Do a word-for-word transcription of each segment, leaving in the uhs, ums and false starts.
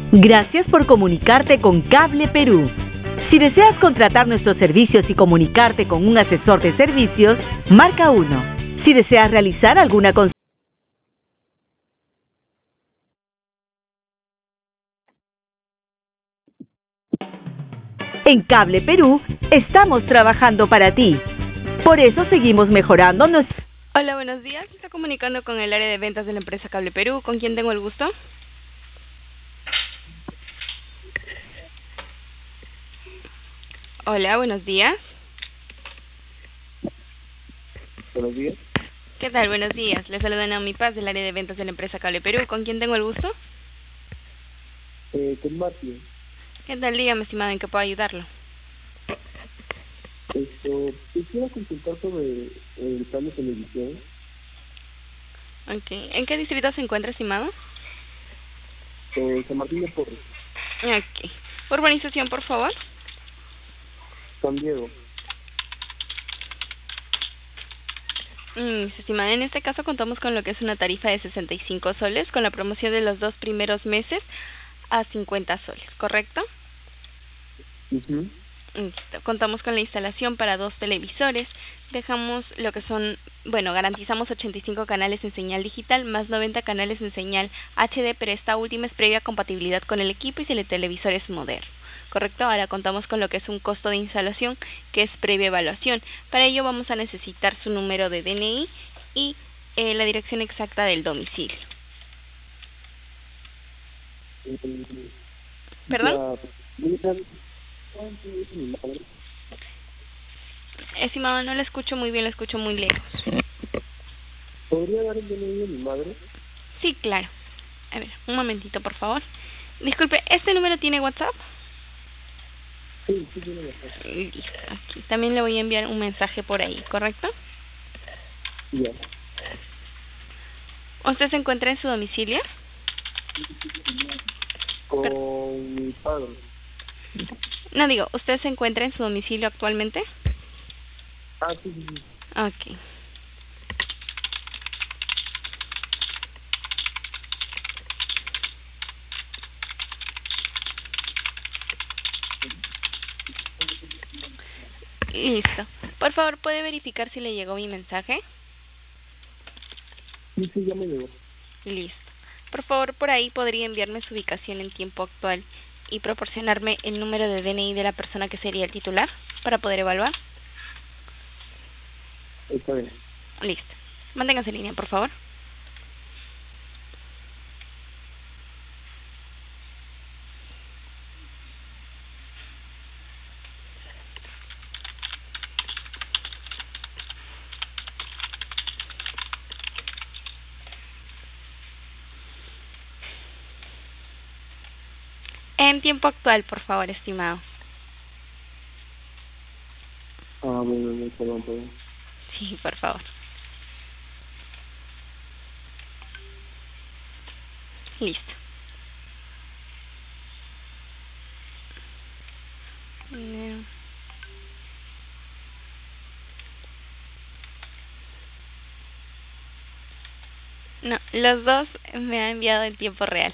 Gracias por comunicarte con Cable Perú. Si deseas contratar nuestros servicios y comunicarte con un asesor de servicios, marca uno. Si deseas realizar alguna consulta, en Cable Perú estamos trabajando para ti. Por eso seguimos mejorando nuestro... Hola, buenos días. Está comunicando con el área de ventas de la empresa Cable Perú. ¿Con quién tengo el gusto? Hola, buenos días. Buenos días. ¿Qué tal? Buenos días. Les saluda Naomi Paz del área de ventas de la empresa Cable Perú. ¿Con quién tengo el gusto? Eh, con Matthew. ¿Qué tal? Dígame, estimado, ¿en qué puedo ayudarlo? Esto, quisiera consultar sobre el plan de televisión. Ok. ¿En qué distrito se encuentra, estimado? Eh, San Martín de Porres, Ok. Urbanización, por favor. San Diego. Mm, estimada, en este caso contamos con lo que es una tarifa de sesenta y cinco soles con la promoción de los dos primeros meses a cincuenta soles, ¿correcto? Uh-huh. Listo. Contamos con la instalación para dos televisores. Dejamos lo que son, bueno, garantizamos ochenta y cinco canales en señal digital más noventa canales en señal H D, pero esta última es previa compatibilidad con el equipo y si el televisor es moderno. ¿Correcto? Ahora contamos con lo que es un costo de instalación que es previa evaluación. Para ello vamos a necesitar su número de D N I y eh, la dirección exacta del domicilio. Eh, ¿Perdón? ya, ¿cuánto es mi madre? Estimado, no le escucho muy bien, le escucho muy lejos. ¿Podría dar el D N I de mi madre? Sí, claro. A ver, un momentito, por favor. Disculpe, ¿este número tiene WhatsApp? Sí, sí tiene WhatsApp. Listo. Aquí también le voy a enviar un mensaje por ahí, ¿correcto? Ya. ¿Usted se encuentra en su domicilio? Per- Con mi padre. no, digo, ¿usted se encuentra en su domicilio actualmente? Ah, sí, sí, sí. Ok. Listo. Por favor, ¿puede verificar si le llegó mi mensaje? Sí, sí, ya me llegó. Listo. Por favor, por ahí podría enviarme su ubicación en tiempo actual y proporcionarme el número de D N I de la persona que sería el titular para poder evaluar. Está bien. Listo. Manténgase en línea, por favor. En tiempo actual, por favor, estimado. Ah, bueno, no, perdón, perdón. Sí, por favor. Listo. Mm, No, los dos me ha enviado en tiempo real.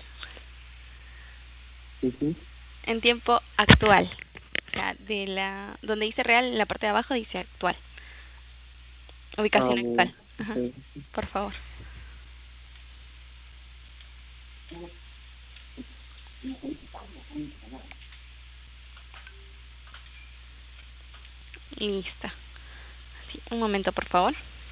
Sí, sí. En tiempo actual. O sea, de la donde dice real, en la parte de abajo dice actual. Ah, Ubicación bueno. actual. Ajá. Sí. Por favor. Listo. Sí, un momento, por favor.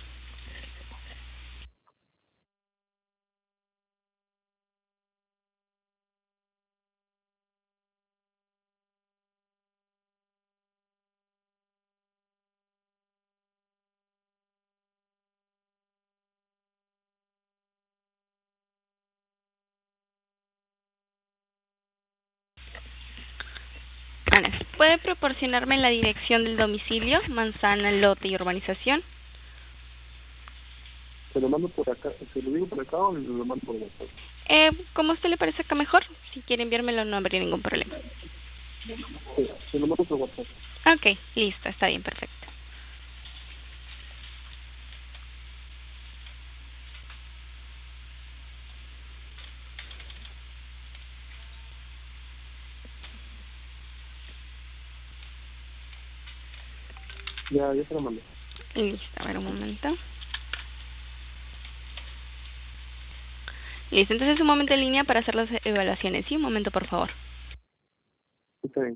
Ana, ¿puede proporcionarme la dirección del domicilio, manzana, lote y urbanización? ¿Se lo mando por acá? ¿Se lo digo por acá o lo mando por WhatsApp? Eh, como a usted le parezca mejor, si quiere enviármelo no habría ningún problema. Sí, se lo mando por WhatsApp. Ok, listo, está bien, perfecto. Ya, ya se lo mandé. Listo, a ver un momento. Listo, entonces un momento en línea para hacer las evaluaciones. Sí, un momento, por favor. Está bien.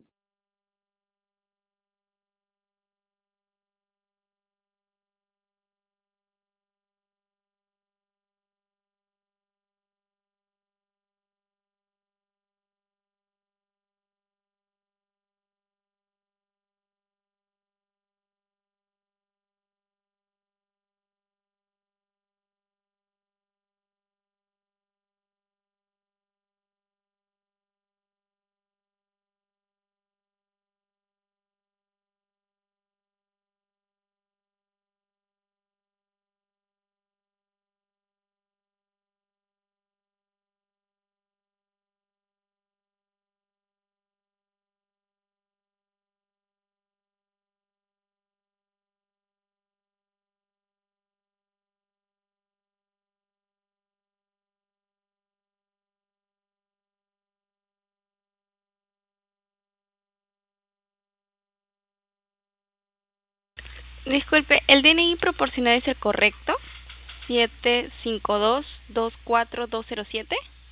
Disculpe, ¿el D N I proporcionado es el correcto? siete cinco dos, dos cuatro dos cero siete.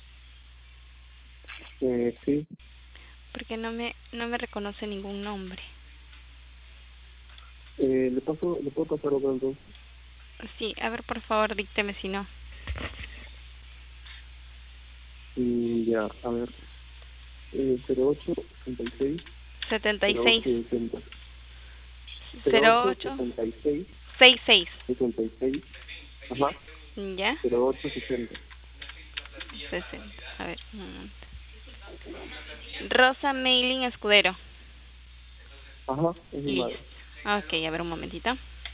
Eh, sí. Porque no me no me reconoce ningún nombre. Eh, le paso, le puedo pasar otro entonces. Sí, a ver, por favor, dícteme si no. Mm, ya, a ver. Eh, cero ocho sesenta y seis setenta y cero seis. ocho sesenta. cero cero ocho ocho sesenta y seis sesenta y seis. sesenta y seis. Ajá. ¿Ya? cero ocho sesenta. sesenta. A ver, un momento. Rosa Mailing Escudero. Ajá, es mi Listo. madre. Ok, a ver un momentito.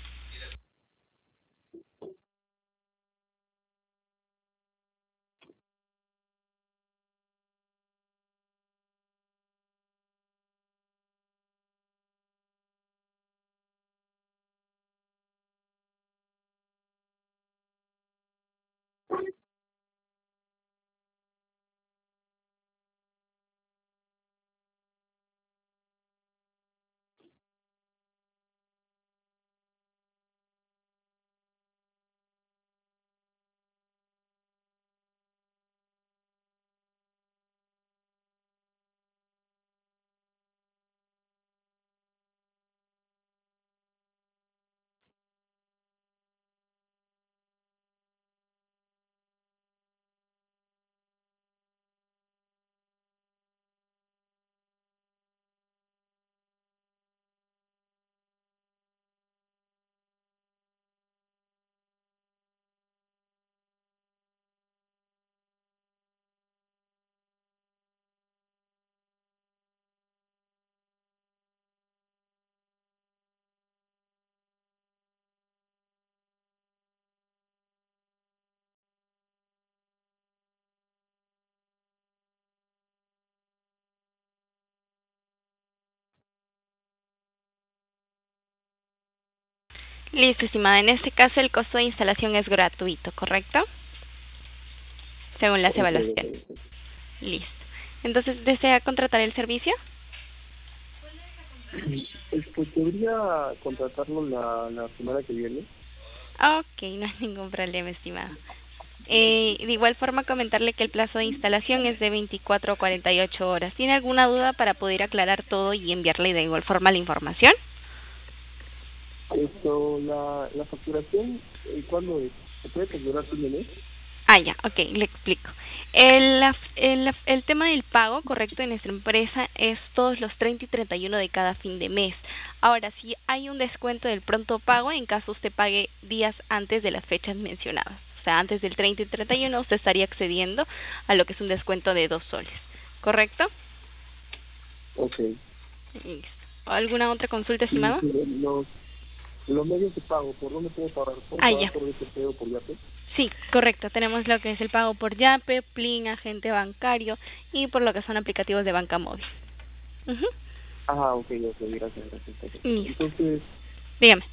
Listo, estimada. En este caso el costo de instalación es gratuito, ¿correcto? Según las Ok, evaluaciones. ok, ok. Listo. Entonces, ¿desea contratar el servicio? Este, ¿podría contratarlo la, la semana que viene? Ok, no hay ningún problema, estimado. Eh, de igual forma, comentarle que el plazo de instalación es de veinticuatro a cuarenta y ocho horas. ¿Tiene alguna duda para poder aclarar todo y enviarle de igual forma la información? Esto, la, la facturación, eh, ¿cuándo es? ¿Se puede facturar fin de mes? Ah, ya, ok, le explico. El, la- el, la- el tema del pago, correcto, en nuestra empresa es todos los treinta y treinta y uno de cada fin de mes. Ahora, si hay un descuento del pronto pago, en caso usted pague días antes de las fechas mencionadas. O sea, antes del treinta y treinta y uno, usted estaría accediendo a lo que es un descuento de dos soles. ¿Correcto? Ok. Listo. ¿Alguna otra consulta, Y estimado? si los, los medios de pago, ¿por dónde puedo pagar? ¿Puedo Ah, pagar ya. por ese o por Yape? Sí, correcto. Tenemos lo que es el pago por Yape, Plin, agente bancario y por lo que son aplicativos de banca móvil. Ujú. Ah, ok, ok, gracias, gracias. gracias. Listo. Entonces, Dígame.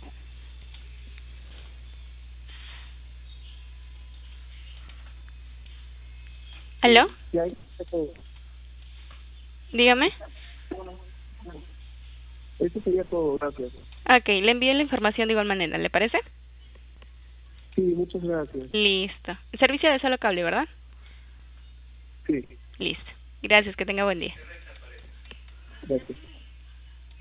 ¿Aló? ¿qué hay? Dígame. Eso sería todo, gracias. Ok, le envío la información de igual manera, ¿le parece? Sí, muchas gracias. Listo. Servicio de solo cable, ¿verdad? Sí, Listo. Gracias, que tenga buen día. gracias.